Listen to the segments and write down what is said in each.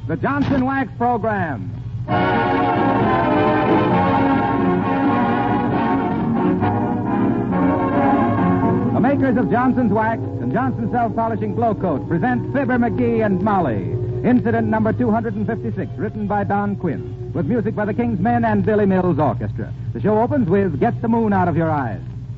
the Johnson Wax Program. The makers of Johnson's Wax and Johnson Self-Polishing Glow Coat present Fibber McGee and Molly, incident number 256, written by Don Quinn, with music by the King's Men and Billy Mills Orchestra. The show opens with Get the Moon Out of Your Eyes.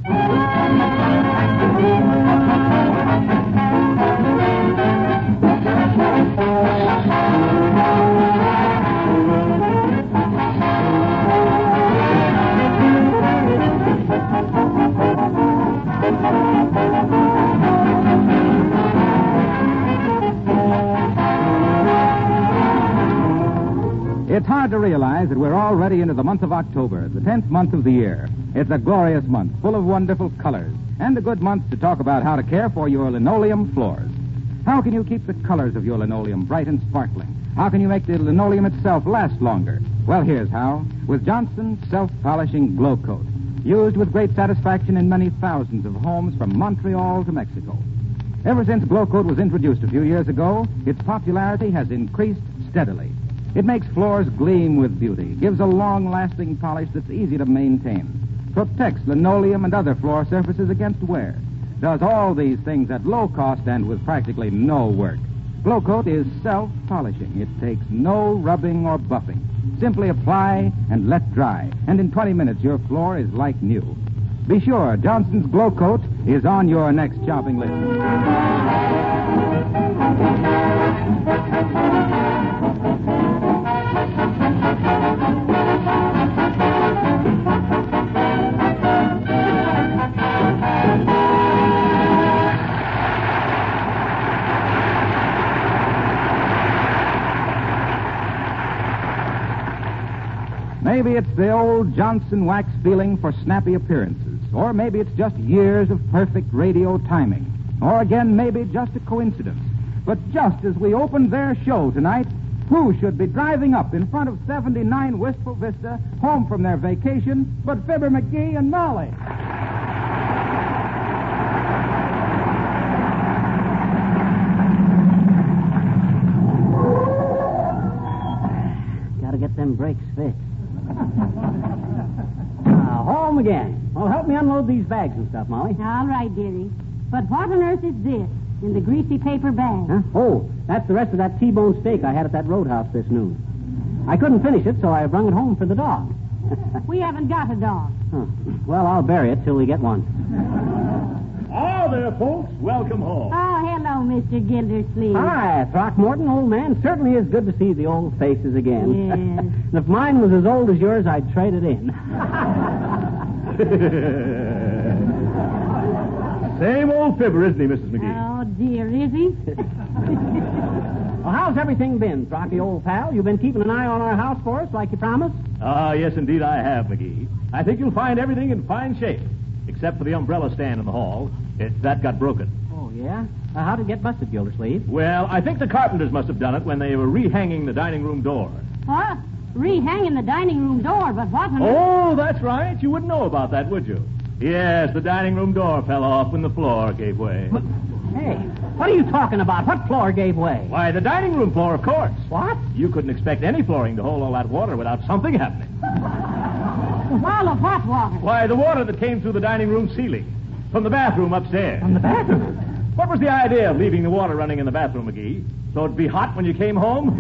It's hard to realize that we're already into the month of October, the 10th month of the year. It's a glorious month, full of wonderful colors, and a good month to talk about how to care for your linoleum floors. How can you keep the colors of your linoleum bright and sparkling? How can you make the linoleum itself last longer? Well, here's how. With Johnson Self-Polishing Glow Coat, used with great satisfaction in many thousands of homes from Montreal to Mexico. Ever since Glow Coat was introduced a few years ago, its popularity has increased steadily. It makes floors gleam with beauty, gives a long-lasting polish that's easy to maintain, protects linoleum and other floor surfaces against wear, does all these things at low cost and with practically no work. Glow Coat is self-polishing. It takes no rubbing or buffing. Simply apply and let dry, and in 20 minutes your floor is like new. Be sure Johnson's Glow Coat is on your next shopping list. Maybe it's the old Johnson Wax feeling for snappy appearances, or maybe it's just years of perfect radio timing, or again, maybe just a coincidence. But just as we opened their show tonight, who should be driving up in front of 79 Wistful Vista, home from their vacation, but Fibber McGee and Molly? Gotta get them brakes fixed. Home again. Well, help me unload these bags and stuff, Molly. All right, dearie. But what on earth is this in the greasy paper bag? Huh? Oh, that's the rest of that T-bone steak I had at that roadhouse this noon. I couldn't finish it, so I brung it home for the dog. We haven't got a dog. Huh. Well, I'll bury it till we get one. Hello there, folks. Welcome home. Oh, hello, Mr. Gildersleeve. Hi, Throckmorton, old man. Certainly is good to see the old faces again. Yes. If mine was as old as yours, I'd trade it in. Same old fibber, isn't he, Mrs. McGee? Oh, dear, is he? Well, how's everything been, Throcky, old pal? You been keeping an eye on our house for us, like you promised? Yes, indeed I have, McGee. I think you'll find everything in fine shape, except for the umbrella stand in the hall. That got broken. Oh, yeah? How'd it get busted, Gildersleeve? Well, I think the carpenters must have done it when they were rehanging the dining room door. What? Rehanging the dining room door, but what on Oh, that's right. You wouldn't know about that, would you? Yes, the dining room door fell off when the floor gave way. Hey, what are you talking about? What floor gave way? Why, the dining room floor, of course. What? You couldn't expect any flooring to hold all that water without something happening. All of what water? Why, the water that came through the dining room ceiling from the bathroom upstairs. From the bathroom? What was the idea of leaving the water running in the bathroom, McGee? So it'd be hot when you came home?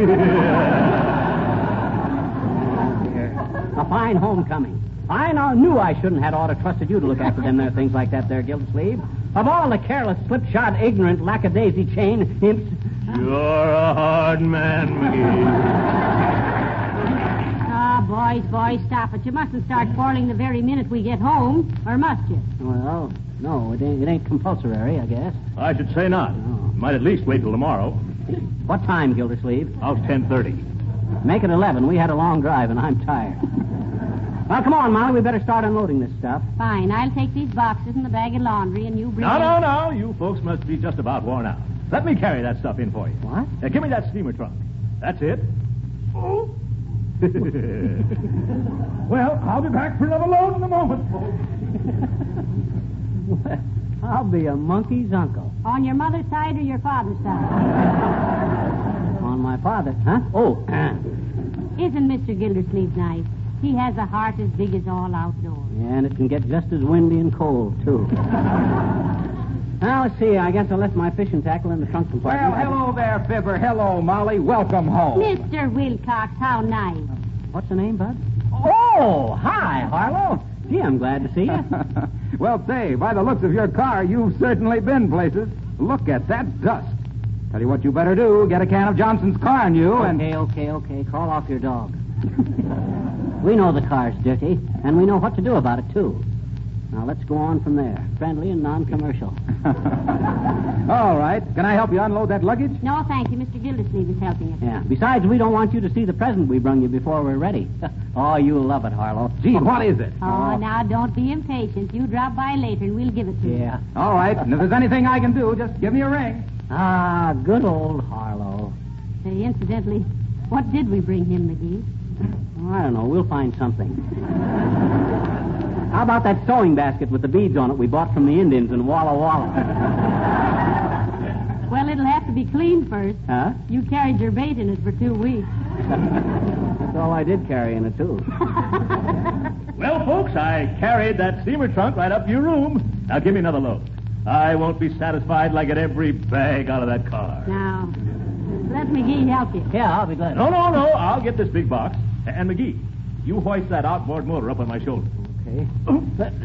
A fine homecoming. I knew I shouldn't have ought to trusted you to look after them there things like that there, Gildersleeve. Of all the careless, slipshod, ignorant, lackadaisy chain imps... You're a hard man, McGee. Boys, stop it. You mustn't start quarreling the very minute we get home, or must you? Well, no, it ain't compulsory, I guess. I should say not. No. Might at least wait till tomorrow. What time, Gildersleeve? How's 10:30? Make it 11. We had a long drive, and I'm tired. Well, come on, Molly. We better start unloading this stuff. Fine. I'll take these boxes and the bag of laundry, and you bring... No. You folks must be just about worn out. Let me carry that stuff in for you. What? Give me that steamer trunk. That's it. Oh. Well, I'll be back for another load in a moment, folks. Well, I'll be a monkey's uncle. On your mother's side or your father's side? On on my father. Huh? Oh. Isn't Mr. Gildersleeve nice? He has a heart as big as all outdoors. Yeah, and it can get just as windy and cold, too. Now, let's see. I guess I left my fishing tackle in the trunk compartment. Well, hello there, Fibber. Hello, Molly. Welcome home. Mr. Wilcox, how nice. What's the name, Bud? Oh, hi, Harlow. Gee, I'm glad to see you. Well, say, by the looks of your car, you've certainly been places. Look at that dust. Tell you what you better do. Get a can of Johnson's Car and you and... Okay. Call off your dog. We know the car's dirty, and we know what to do about it, too. Now, let's go on from there. Friendly and non-commercial. All right. Can I help you unload that luggage? No, thank you. Mr. Gildersleeve is helping us. Yeah. Besides, we don't want you to see the present we brung you before we're ready. Oh, you'll love it, Harlow. Gee, what is it? Oh, now, don't be impatient. You drop by later, and we'll give it to you. Yeah. All right. And if there's anything I can do, just give me a ring. Ah, good old Harlow. Say, incidentally, what did we bring him, McGee? Oh, I don't know. We'll find something. How about that sewing basket with the beads on it we bought from the Indians in Walla Walla? Well, it'll have to be cleaned first. Huh? You carried your bait in it for 2 weeks. That's all I did carry in it, too. Well, folks, I carried that steamer trunk right up to your room. Now, give me another load. I won't be satisfied till I get every bag out of that car. Now, let McGee help you. Yeah, I'll be glad. No. I'll get this big box. And, McGee, you hoist that outboard motor up on my shoulder. Okay. Oh.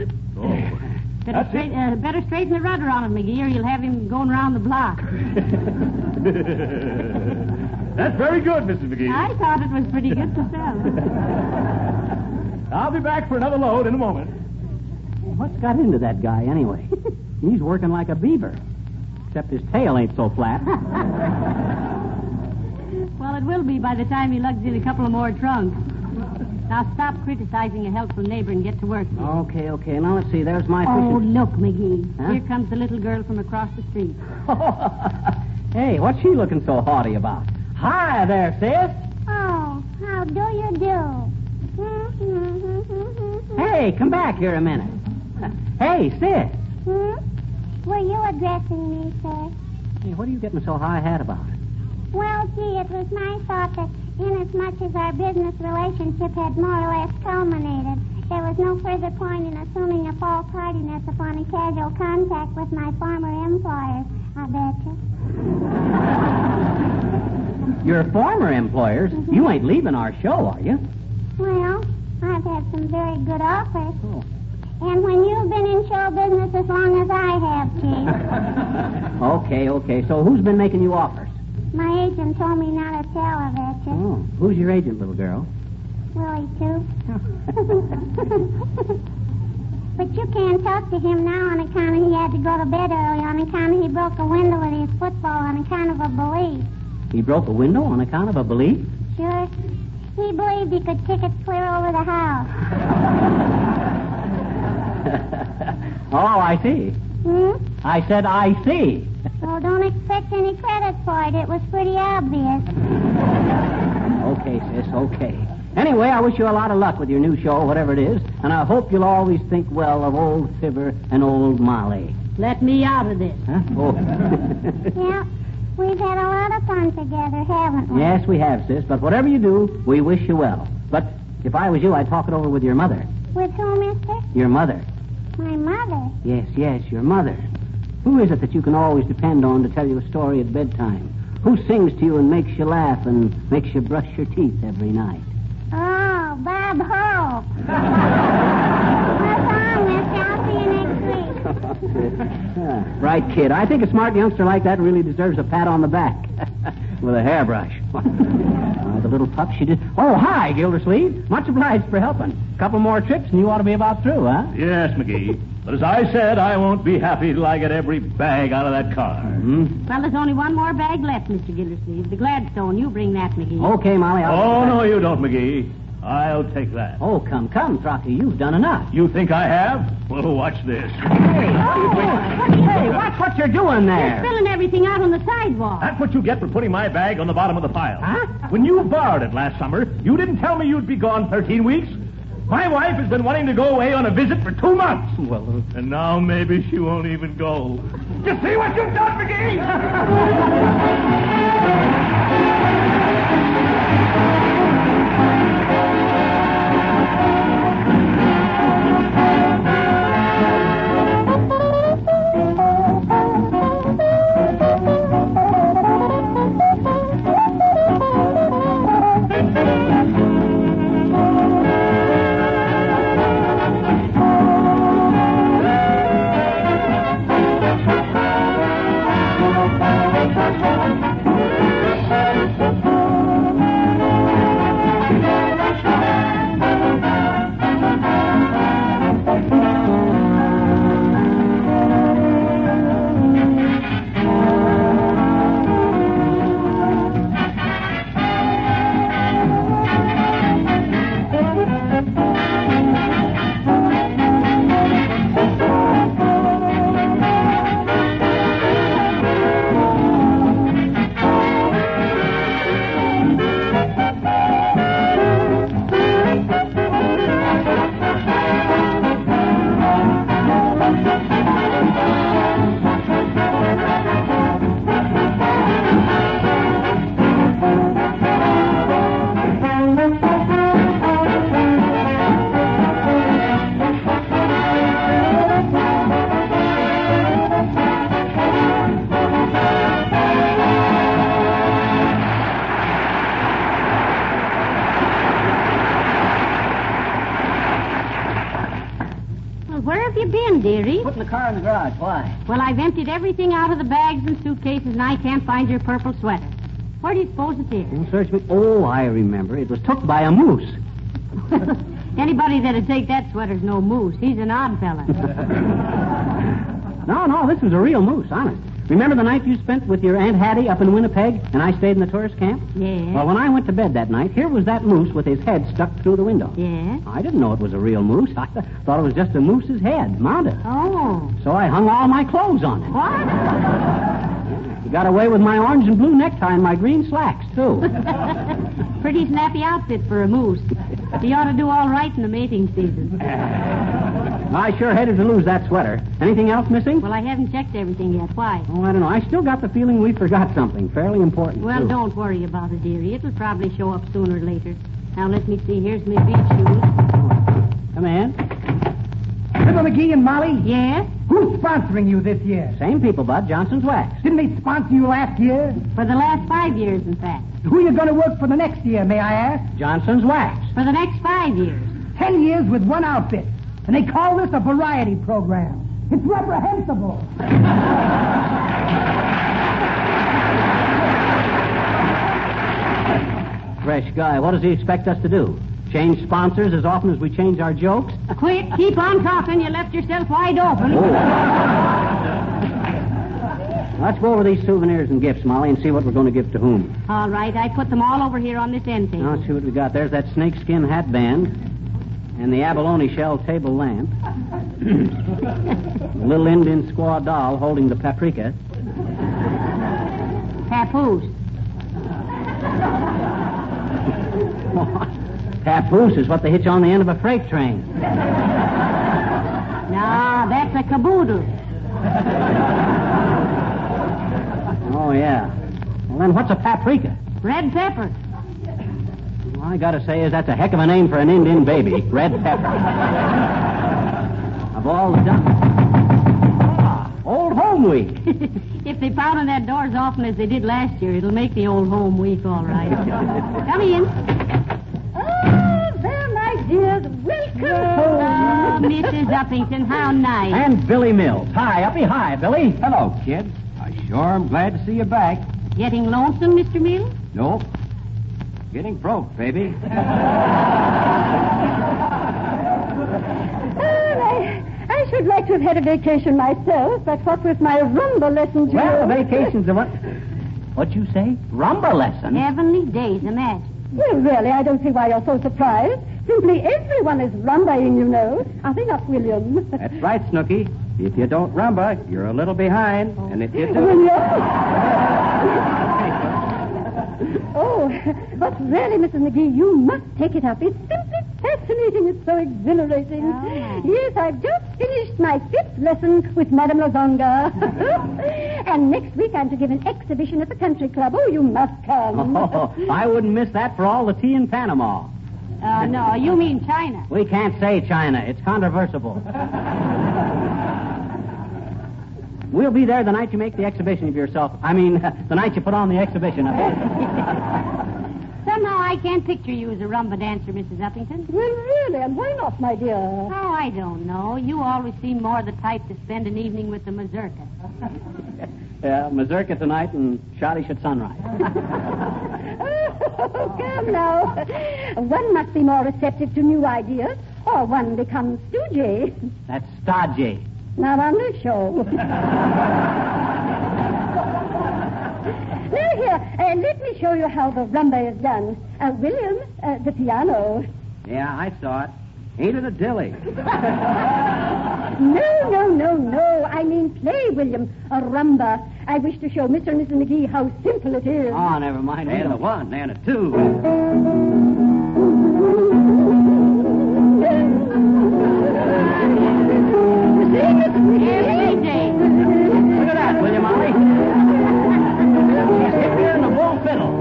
Better straighten the rudder on it, McGee, or you'll have him going around the block. That's very good, Mrs. McGee. I thought it was pretty good to sell. I'll be back for another load in a moment. What's got into that guy, anyway? He's working like a beaver. Except his tail ain't so flat. Well, it will be by the time he lugs in a couple of more trunks. Now, stop criticizing a helpful neighbor and get to work. Okay. Now, let's see. There's my Oh, fishing... look, McGee. Huh? Here comes the little girl from across the street. Hey, what's she looking so haughty about? Hi there, sis. Oh, how do you do? Hey, come back here a minute. Hey, sis. Were you addressing me, sir? Hey, what are you getting so high-hat about? Well, gee, it was my thought that inasmuch as our business relationship had more or less culminated, there was no further point in assuming a false heartiness upon a casual contact with my former employers, I betcha. Your former employers? Mm-hmm. You ain't leaving our show, are you? Well, I've had some very good offers. Oh. And when you've been in show business as long as I have, Chief. Okay. So who's been making you offers? My agent told me not to tell, I betcha. Oh, who's your agent, little girl? Willie, too. But you can't talk to him now on account of he had to go to bed early, on account of he broke a window with his football, on account of a belief. He broke a window on account of a belief? Sure. He believed he could kick it clear over the house. Oh, I see. I said I see. Well, don't expect any credit for it. It was pretty obvious. Okay, sis, okay. Anyway, I wish you a lot of luck with your new show, whatever it is, and I hope you'll always think well of old Fibber and old Molly. Let me out of this. Huh? Oh. Yeah, we've had a lot of fun together, haven't we? Yes, we have, sis, but whatever you do, we wish you well. But if I was you, I'd talk it over with your mother. With who, mister? Your mother. My mother. Yes, your mother. Who is it that you can always depend on to tell you a story at bedtime? Who sings to you and makes you laugh and makes you brush your teeth every night? Oh, Bob Hope. That's all, mister. I'll see you next week. Right, kid. I think a smart youngster like that really deserves a pat on the back. With a hairbrush. The little pup, she did... Oh, hi, Gildersleeve. Much obliged for helping. A couple more trips and you ought to be about through, huh? Yes, McGee. But as I said, I won't be happy till I get every bag out of that car. Mm-hmm. Well, there's only one more bag left, Mr. Gildersleeve. The Gladstone. You bring that, McGee. Okay, Molly, Oh, no, you don't, McGee. I'll take that. Oh, come, Throcky. You've done enough. You think I have? Well, watch this. Hey, watch what you're doing You're there. spilling everything out on the sidewalk. That's what you get for putting my bag on the bottom of the pile. Huh? When you borrowed it last summer, you didn't tell me you'd be gone 13 weeks. My wife has been wanting to go away on a visit for 2 months. Well, And now maybe she won't even go. You see what you've done, McGee? again, dearie? Putting the car in the garage. Why? Well, I've emptied everything out of the bags and suitcases, and I can't find your purple sweater. Where do you suppose it is? Don't search me. Oh, I remember. It was took by a moose. Anybody that'd take that sweater's no moose. He's an odd fella. No, this was a real moose, honest. Remember the night you spent with your Aunt Hattie up in Winnipeg, and I stayed in the tourist camp? Yeah. Well, when I went to bed that night, here was that moose with his head stuck through the window. Yeah? I didn't know it was a real moose. I thought it was just a moose's head, mounted. Oh. So I hung all my clothes on it. What? He got away with my orange and blue necktie and my green slacks, too. Pretty snappy outfit for a moose. He ought to do all right in the mating season. I sure hated to lose that sweater. Anything else missing? Well, I haven't checked everything yet. Why? Oh, I don't know. I still got the feeling we forgot something fairly important, Well, too. don't worry about it, dearie. It'll probably show up sooner or later. Now, let me see. Here's my beach shoes. Come in. Mr. McGee and Molly? Yes? Who's sponsoring you this year? Same people, Bud. Johnson's Wax. Didn't they sponsor you last year? For the last 5 years, in fact. Who are you going to work for the next year, may I ask? Johnson's Wax. For the next 5 years. 10 years with one outfit. And they call this a variety program. It's reprehensible. Fresh guy. What does he expect us to do? Change sponsors as often as we change our jokes? Quick, keep on talking. You left yourself wide open. Let's go over these souvenirs and gifts, Molly, and see what we're going to give to whom. All right, I put them all over here on this end table. Now, let's see what we got. There's that snakeskin hat band and the abalone shell table lamp. The little Indian squaw doll holding the paprika. Papoose. Papoose is what they hitch on the end of a freight train. No, that's a caboodle. Oh, yeah. Well, then what's a paprika? Red pepper. All I gotta say is that's a heck of a name for an Indian baby. Red pepper. Of all the Old Home Week. If they pound on that door as often as they did last year, it'll make the old home week all right. Come in. Oh, there, my dears. Welcome home. Mrs. Uppington, how nice. And Billy Mills. Hi, Uppy. Hi, Billy. Hello, kid. I sure am glad to see you back. Getting lonesome, Mr. Mills? Nope. Getting broke, baby. I should like to have had a vacation myself, but what with my rumba lessons, Well, vacation's a what? What'd you say? Rumba lesson? Heavenly days, imagine. Well, really, I don't see why you're so surprised. Simply everyone is rumbaing, you know. Are they not, William? That's right, Snooky. If you don't rumba, you're a little behind. And if you do... William? Oh, but really, Mrs. McGee, you must take it up. It's simply fascinating. It's so exhilarating. Oh. Yes, I've just finished my 5th lesson with Madame Lazonga. And next week I'm to give an exhibition at the country club. Oh, you must come. Oh, I wouldn't miss that for all the tea in Panama. No, you mean China. We can't say China. It's controversial. We'll be there the night you make the exhibition of yourself. I mean, the night you put on the exhibition of it. Somehow I can't picture you as a rumba dancer, Mrs. Uppington. Well, really, and why not, my dear? Oh, I don't know. You always seem more the type to spend an evening with the mazurka. Yeah, mazurka tonight and shottish at sunrise. Oh, come now. One must be more receptive to new ideas, or one becomes stoogy. That's stodgy. Now, on the show. Now, here, let me show you how the rumba is done. William, the piano. Yeah, I saw it. Ain't it a dilly? No. I mean play, William. A rumba. I wish to show Mr. and Mrs. McGee how simple it is. Oh, never mind. And a 1, and a 2. Every day. Look at that, will you, Molly? He's hit here in the bull fiddle.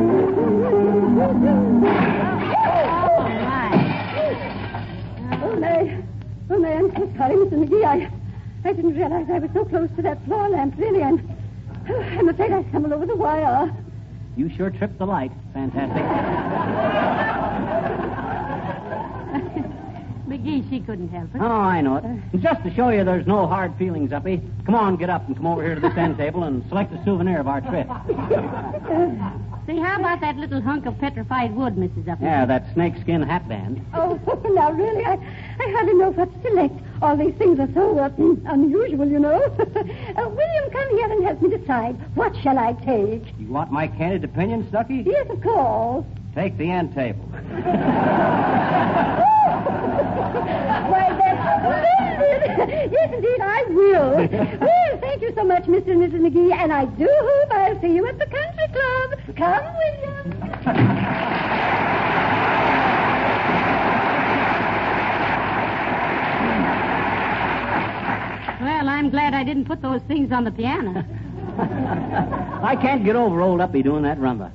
Oh, my, I'm so sorry, Mr. McGee. I didn't realize I was so close to that floor lamp, really. I'm afraid I stumbled over the wire. You sure tripped the light. Fantastic. McGee, she couldn't help it. Oh, I know it. And just to show you there's no hard feelings, Uppy, come on, get up and come over here to this end table and select a souvenir of our trip. Say, how about that little hunk of petrified wood, Mrs. Uppy? Yeah, that snakeskin hat band. Oh, now, really, I hardly know what to select. All these things are so unusual, you know. William, come here and help me decide. What shall I take? You want my candid opinion, Stucky? Yes, of course. Take the end table. Why, that's splendid. Yes, indeed, I will. Well, thank you so much, Mr. and Mrs. McGee, and I do hope I'll see you at the country club. Come, William. Well, I'm glad I didn't put those things on the piano. I can't get over old Uppy doing that rumba.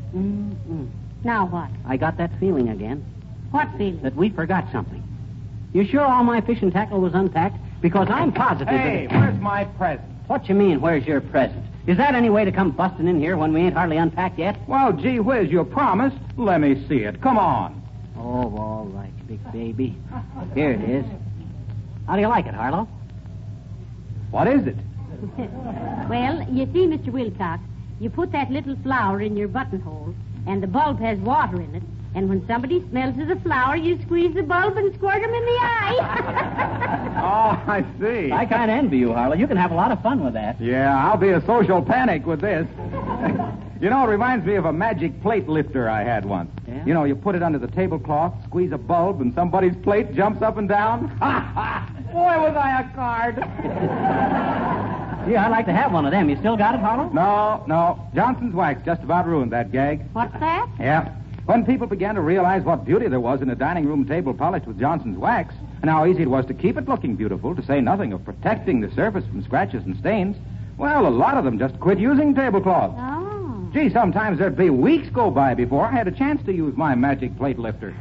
Now what? I got that feeling again. What feeling? That we forgot something. You sure all my fishing tackle was unpacked? Because I'm positive Hey, that... where's my present? What you mean, where's your present? Is that any way to come busting in here when we ain't hardly unpacked yet? Well, gee whiz, you promised. Let me see it. Come on. Oh, all right, big baby. Here it is. How do you like it, Harlow? What is it? Well, you see, Mr. Wilcox, you put that little flower in your buttonhole, and the bulb has water in it, and when somebody smells of the flower, you squeeze the bulb and squirt them in the eye. Oh, I see. I kind of envy you, Harlow. You can have a lot of fun with that. Yeah, I'll be a social panic with this. You know, it reminds me of a magic plate lifter I had once. Yeah? You know, you put it under the tablecloth, squeeze a bulb, and somebody's plate jumps up and down. Ha ha! Boy, was I a card. Yeah, I'd like to have one of them. You still got it, Harlow? No. Johnson's wax just about ruined that gag. What's that? Yeah. When people began to realize what beauty there was in a dining room table polished with Johnson's wax, and how easy it was to keep it looking beautiful, to say nothing of protecting the surface from scratches and stains, well, a lot of them just quit using tablecloths. Oh. Gee, sometimes there'd be weeks go by before I had a chance to use my magic plate lifter.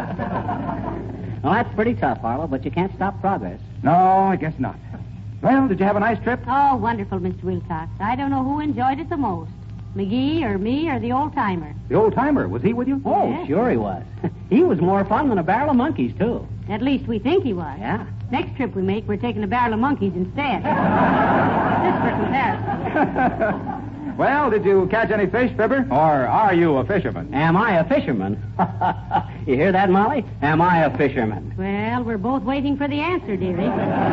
Well, that's pretty tough, Harlow, but you can't stop progress. No, I guess not. Well, did you have a nice trip? Oh, wonderful, Mr. Wilcox. I don't know who enjoyed it the most, McGee or me or the old-timer. The old-timer, was he with you? Oh, Yeah. sure he was. He was more fun than a barrel of monkeys, too. At least we think he was. Yeah. Next trip we make, we're taking a barrel of monkeys instead. Just for comparison. Well, did you catch any fish, Fibber? Or are you a fisherman? Am I a fisherman? You hear that, Molly? Am I a fisherman? Well, we're both waiting for the answer, dearie.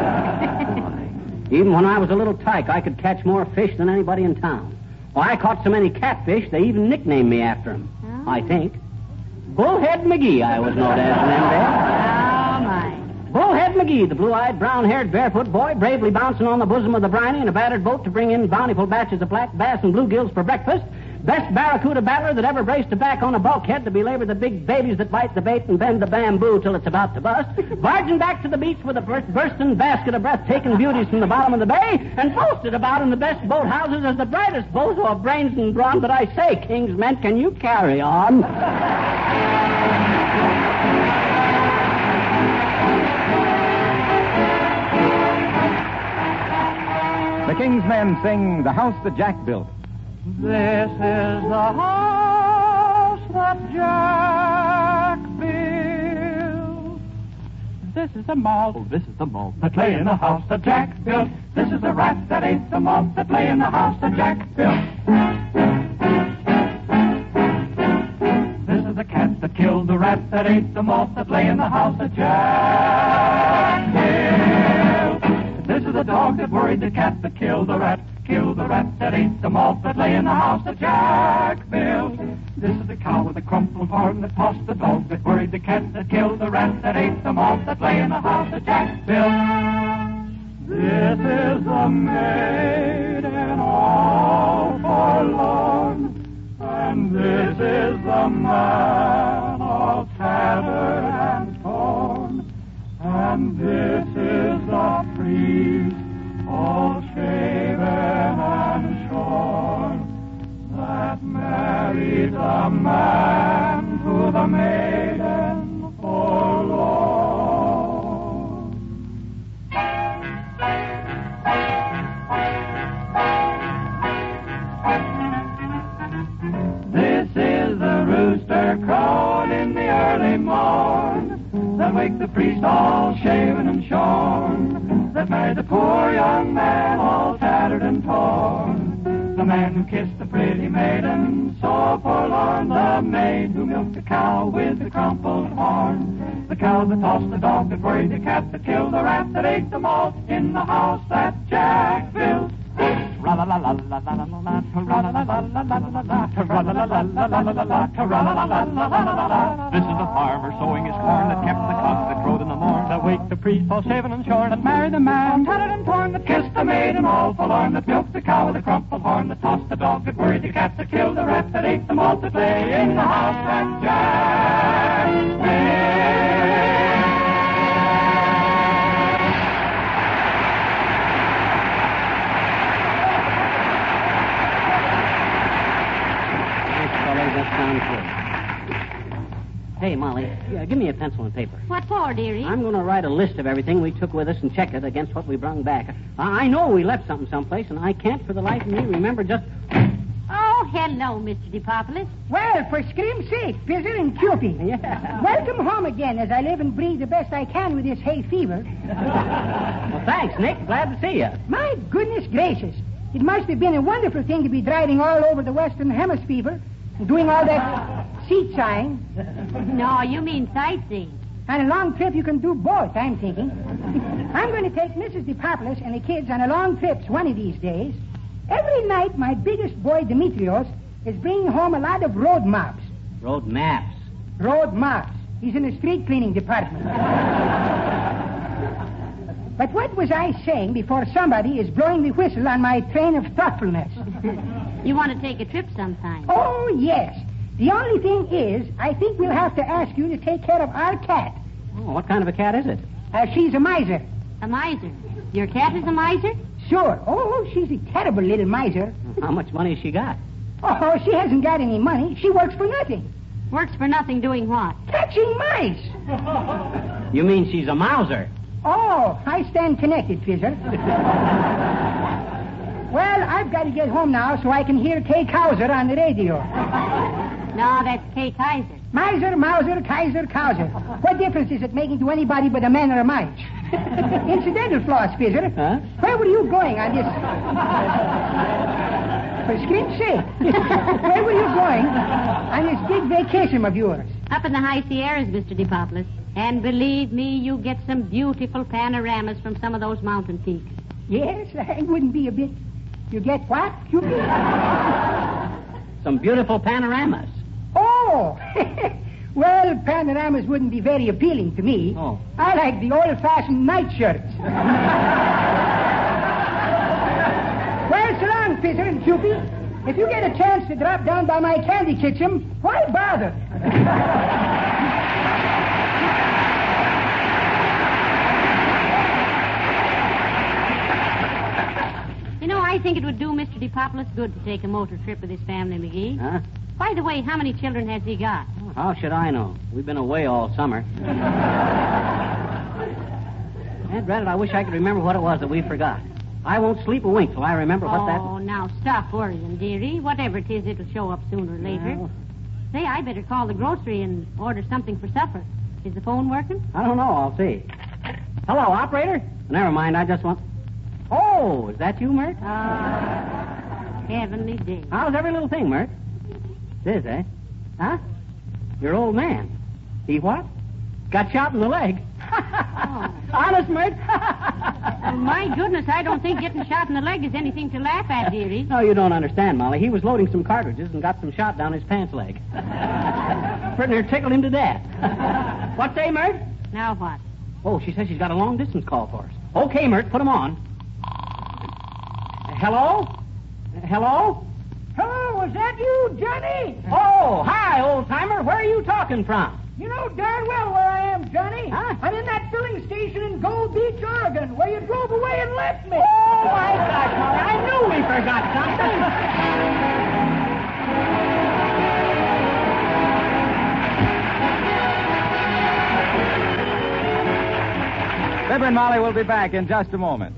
Even when I was a little tyke, I could catch more fish than anybody in town. Well, I caught so many catfish, they even nicknamed me after him, Oh. I think. Bullhead McGee, I was known as in them days. Oh, my. Bullhead McGee, the blue-eyed, brown-haired, barefoot boy, bravely bouncing on the bosom of the briny in a battered boat to bring in bountiful batches of black bass and bluegills for breakfast. Best barracuda battler that ever braced a back on a bulkhead to belabor the big babies that bite the bait and bend the bamboo till it's about to bust. Barging back to the beach with a bursting basket of breathtaking beauties from the bottom of the bay, and boasted about in the best boathouses as the brightest bozo of brains and brawn. But I say, King's men, can you carry on? The King's Men sing The House That Jack Built. This is the house that Jack built. This is the malt. Oh, this is the malt that lay in the house that Jack built. This is the rat that ate the malt that lay in the house that Jack built. This is the cat that killed the rat that ate the malt that lay in the house that Jack built. This is the dog that worried the cat that killed the rat that ate the malt that lay in the house that Jack built. This is the cow with the crumpled horn that tossed the dog that worried the cat that killed the rat that ate the malt that lay in the house that Jack built. This is the maiden all forlorn, and this is the man all tattered and torn, and this is the priest all shaven and shorn, that married the man to the maiden forlorn. This is the rooster crowed in the early morn, the wake the priest all shaven and shorn, that married the poor young man all tattered and torn. The man who kissed the pretty maiden, so forlorn, the maid who milked the cow with the crumpled horn. The cow that tossed the dog that worried the cat that killed the rat that ate them all in the house that Jack built. This is the farmer sowing his corn that kept the cock that crowed in the morn, that waked the priest all shaven and shorn, that married the man tattered and torn, that kissed the maiden all forlorn, that milked the cow with a crumpled horn, that tossed the dog that worried the cat that killed the rat that ate them all to play in the house that Jack built. That sounds good. Hey, Molly, give me a pencil and paper. What for, dearie? I'm going to write a list of everything we took with us and check it against what we brung back. I know we left something someplace, and I can't for the life of me remember just... Oh, hello, Mr. DePopulis. Well, for scream's sake, Fizzer and Cupid. Yeah. Welcome home again as I live and breathe the best I can with this hay fever. Well, thanks, Nick. Glad to see you. My goodness gracious. It must have been a wonderful thing to be driving all over the Western Hemisphere and doing all that seat sign. No, you mean sightseeing. On a long trip, you can do both, I'm thinking. I'm going to take Mrs. DePopulis and the kids on a long trip one of these days. Every night, my biggest boy, Demetrios, is bringing home a lot of road mops. Road maps. Road mops. He's in the street cleaning department. But what was I saying before somebody is blowing the whistle on my train of thoughtfulness? You want to take a trip sometime? Oh, yes. The only thing is, I think we'll have to ask you to take care of our cat. Oh, what kind of a cat is it? She's a miser. A miser? Your cat is a miser? Sure. Oh, she's a terrible little miser. How much money has she got? Oh, she hasn't got any money. She works for nothing. Works for nothing doing what? Catching mice. You mean she's a mouser? Oh, I stand connected, Fizzer. Well, I've got to get home now so I can hear Kay Kauser on the radio. No, that's Kay Kaiser. Miser, Mauser, Kaiser, Kauser. What difference is it making to anybody but a man or a mice? Incidental flaws, Fizzer. Huh? Where were you going on this... For scream's sake. Where were you going on this big vacation of yours? Up in the high Sierras, Mr. DePopulis. And believe me, you get some beautiful panoramas from some of those mountain peaks. Yes, I wouldn't be a bit... You get what? Some beautiful panoramas. Oh! Well, panoramas wouldn't be very appealing to me. Oh. I like the old-fashioned nightshirts. Well, so long, Fizzer and Cupid. If you get a chance to drop down by my candy kitchen, why bother? You know, I think it would do Mr. DePopulis good to take a motor trip with his family, McGee. Huh? By the way, how many children has he got? How should I know? We've been away all summer. Aunt Reddit, I wish I could remember what it was that we forgot. I won't sleep a wink till I remember what that... Oh, now stop worrying, dearie. Whatever it is, it'll show up sooner or later. Well... Say, I better call the grocery and order something for supper. Is the phone working? I don't know. I'll see. Hello, operator? Never mind. I just want... Oh, is that you, Mert? Heavenly day. How's every little thing, Mert? It is, eh? Huh? Your old man. He what? Got shot in the leg. Oh. Honest, Mert? Oh, my goodness, I don't think getting shot in the leg is anything to laugh at, dearie. No, you don't understand, Molly. He was loading some cartridges and got some shot down his pants leg. Pretty near tickled him to death. What say, Mert? Now what? Oh, she says she's got a long-distance call for us. Okay, Mert, put him on. Hello? Hello? Hello, is that you, Johnny? Oh, hi, old-timer. Where are you talking from? You know darn well where I am, Johnny. Huh? I'm in that filling station in Gold Beach, Oregon, where you drove away and left me. Oh, my gosh, Molly. I knew we forgot something. Fibber and Molly will be back in just a moment.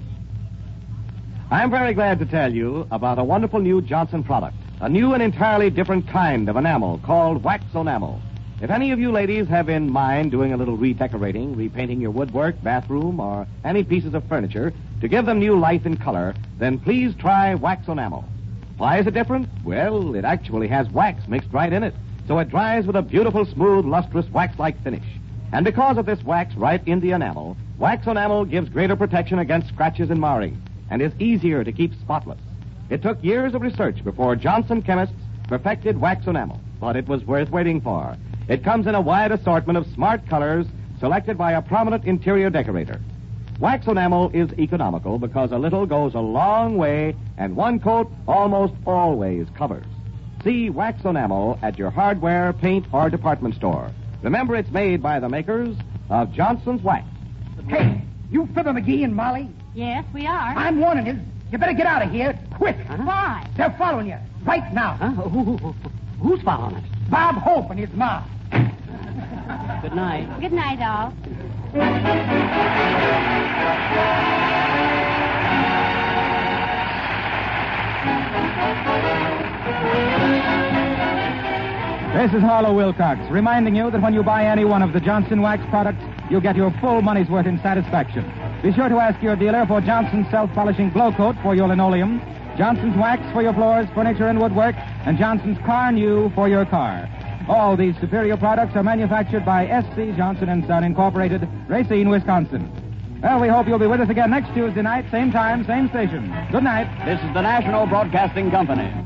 I'm very glad to tell you about a wonderful new Johnson product. A new and entirely different kind of enamel called Wax Enamel. If any of you ladies have in mind doing a little redecorating, repainting your woodwork, bathroom, or any pieces of furniture to give them new life and color, then please try Wax Enamel. Why is it different? Well, it actually has wax mixed right in it, so it dries with a beautiful, smooth, lustrous, wax-like finish. And because of this wax right in the enamel, Wax Enamel gives greater protection against scratches and marring, and is easier to keep spotless. It took years of research before Johnson chemists perfected Wax Enamel, but it was worth waiting for. It comes in a wide assortment of smart colors selected by a prominent interior decorator. Wax Enamel is economical because a little goes a long way, and one coat almost always covers. See Wax Enamel at your hardware, paint, or department store. Remember, it's made by the makers of Johnson's Wax. Hey, you Fibber McGee and Molly? Yes, we are. I'm warning you. You better get out of here, quick. Why? They're following you, right now. Who's following us? Bob Hope and his mom. Good night. Good night, all. This is Harlow Wilcox, reminding you that when you buy any one of the Johnson Wax products, you'll get your full money's worth in satisfaction. Be sure to ask your dealer for Johnson's self-polishing glow coat for your linoleum, Johnson's Wax for your floors, furniture, and woodwork, and Johnson's Car New for your car. All these superior products are manufactured by S.C. Johnson & Son, Incorporated, Racine, Wisconsin. Well, we hope you'll be with us again next Tuesday night, same time, same station. Good night. This is the National Broadcasting Company.